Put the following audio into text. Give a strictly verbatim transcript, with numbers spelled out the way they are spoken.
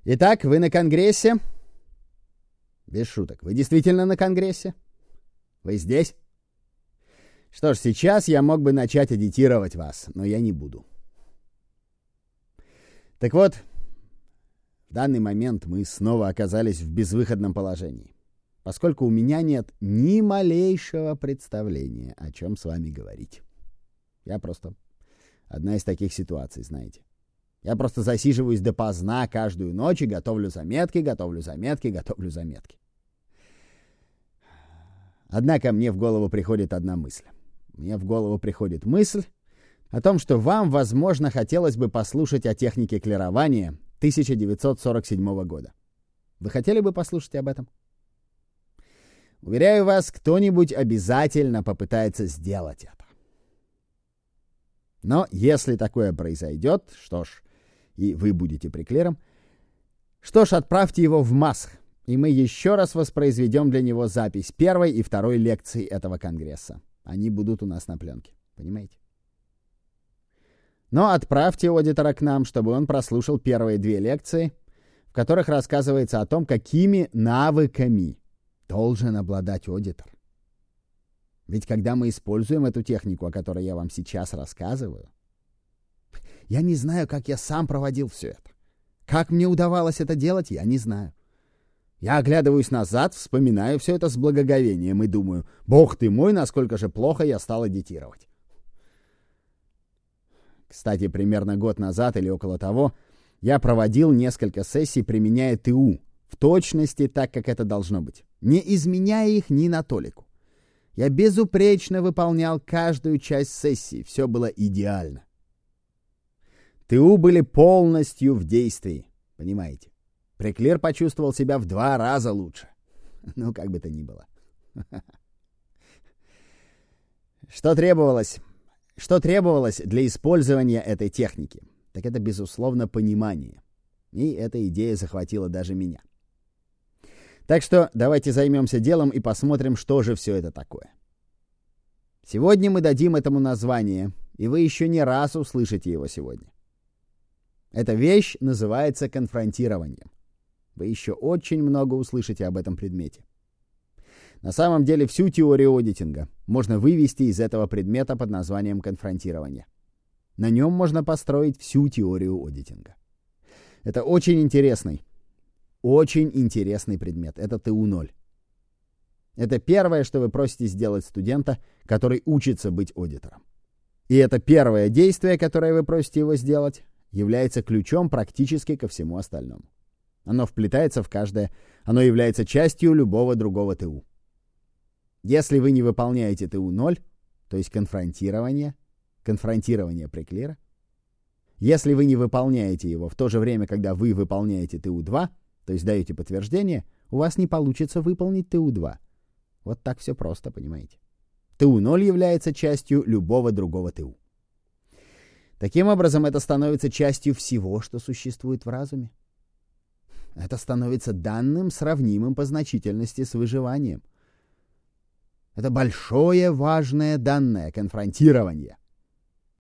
Итак, вы на Конгрессе? Без шуток. Вы действительно на Конгрессе? Вы здесь? Что ж, сейчас я мог бы начать агитировать вас, но я не буду. Так вот, в данный момент мы снова оказались в безвыходном положении, поскольку у меня нет ни малейшего представления, о чем с вами говорить. Я просто... Одна из таких ситуаций, знаете. Я просто засиживаюсь допоздна каждую ночь и готовлю заметки, готовлю заметки, готовлю заметки. Однако мне в голову приходит одна мысль. Мне в голову приходит мысль о том, что вам, возможно, хотелось бы послушать о технике клирования тысяча девятьсот сорок седьмого года. Вы хотели бы послушать об этом? Уверяю вас, кто-нибудь обязательно попытается сделать это. Но если такое произойдет, что ж, и вы будете приклером, что ж, отправьте его в Масх, и мы еще раз воспроизведем для него запись первой и второй лекции этого конгресса. Они будут у нас на пленке, понимаете? Но отправьте аудитора к нам, чтобы он прослушал первые две лекции, в которых рассказывается о том, какими навыками должен обладать аудитор. Ведь когда мы используем эту технику, о которой я вам сейчас рассказываю, я не знаю, как я сам проводил все это. Как мне удавалось это делать, я не знаю. Я оглядываюсь назад, вспоминаю все это с благоговением и думаю, бог ты мой, насколько же плохо я стал агитировать. Кстати, примерно год назад или около того я проводил несколько сессий, применяя ТУ, в точности так, как это должно быть, не изменяя их ни на толику. Я безупречно выполнял каждую часть сессии, все было идеально. ТУ были полностью в действии, понимаете? Приклер почувствовал себя в два раза лучше. Ну, как бы то ни было. Что требовалось? Что требовалось для использования этой техники? Так это, безусловно, понимание. И эта идея захватила даже меня. Так что давайте займемся делом и посмотрим, что же все это такое. Сегодня мы дадим этому название, и вы еще не раз услышите его сегодня. Эта вещь называется конфронтированием. Вы еще очень много услышите об этом предмете. На самом деле всю теорию аудитинга можно вывести из этого предмета под названием конфронтирование. На нем можно построить всю теорию аудитинга. Это очень интересный, очень интересный предмет. Это ТУ ноль. Это первое, что вы просите сделать студента, который учится быть аудитором. И это первое действие, которое вы просите его сделать, является ключом практически ко всему остальному. Оно вплетается в каждое, оно является частью любого другого ТУ. Если вы не выполняете ТУ ноль, то есть конфронтирование, конфронтирование приклера, если вы не выполняете его в то же время, когда вы выполняете ТУ два, то есть даете подтверждение, у вас не получится выполнить ТУ два. Вот так все просто, понимаете? ТУ ноль является частью любого другого ТУ. Таким образом, это становится частью всего, что существует в разуме. Это становится данным, сравнимым по значительности с выживанием. Это большое важное данное конфронтирование.